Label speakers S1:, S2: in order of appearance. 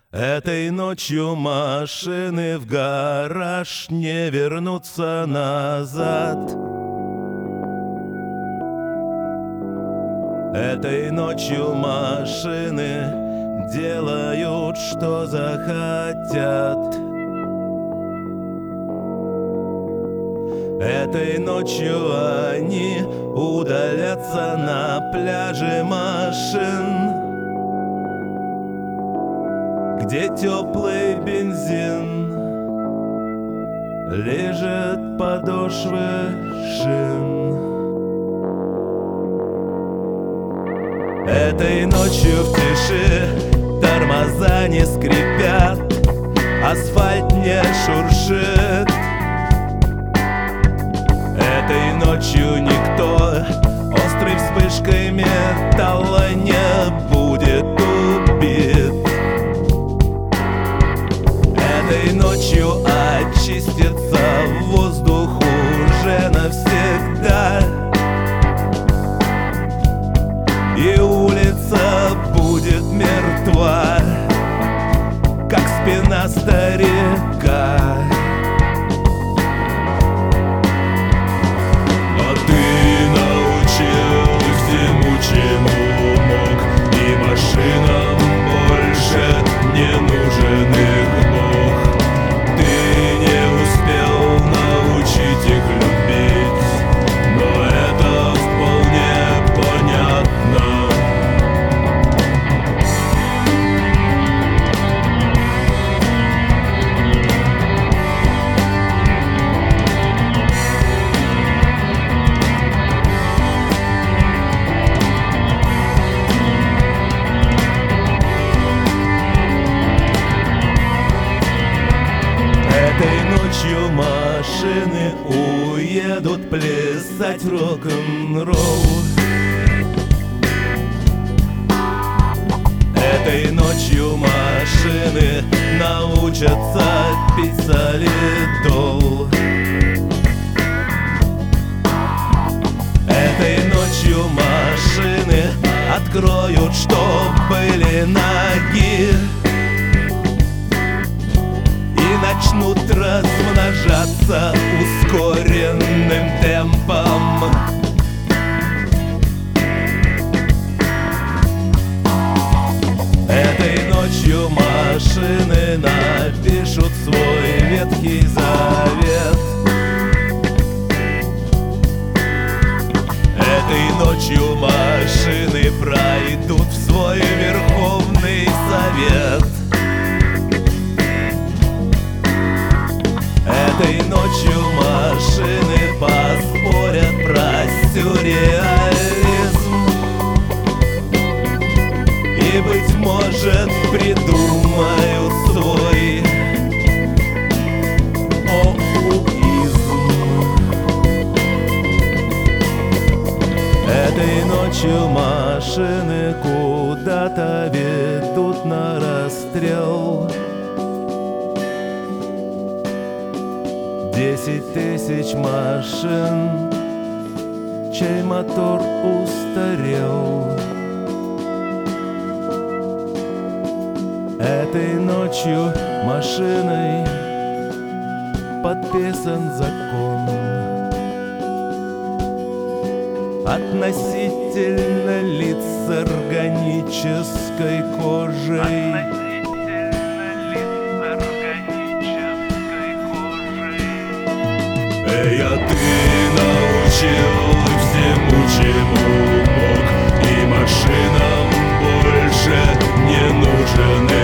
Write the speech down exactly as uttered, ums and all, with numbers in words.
S1: Этой ночью машины в гараж не вернутся назад. Этой ночью машины делают, что захотят. Этой ночью они удалятся на пляже машин, где теплый бензин лежит подошвы шин. Этой ночью в тиши тормоза не скрипят, асфальт не шуршит. Этой ночью никто острой вспышкой металла не будет убит. Этой ночью очистится воздух уже навсегда, и улица будет мертва, как спина старика. А ты научил всему, чему мог, и машинам больше не нужен их бог. Ты не успел научить их любить, но это вполне понятно. Этой ночью машины уедут плясать рок-н-ролл. Этой ночью машины научатся пить солидол. Этой ночью машины откроют, что были ноги, и начнут размножаться ускоренным темпом. Этой ночью машины напишут свой Ветхий Завет. Этой ночью машины пройдут в свой Верховный Совет. Этой ночью машины поспорят про сюрреализм и, быть может, придумают свой оуизм. Этой ночью машины куда-то ведут на расстрел. Десять тысяч машин, чей мотор устарел. Этой ночью машиной подписан закон относительно лиц с органической кожей. Эй, а ты научил всему, чему мог, и машинам больше не нужен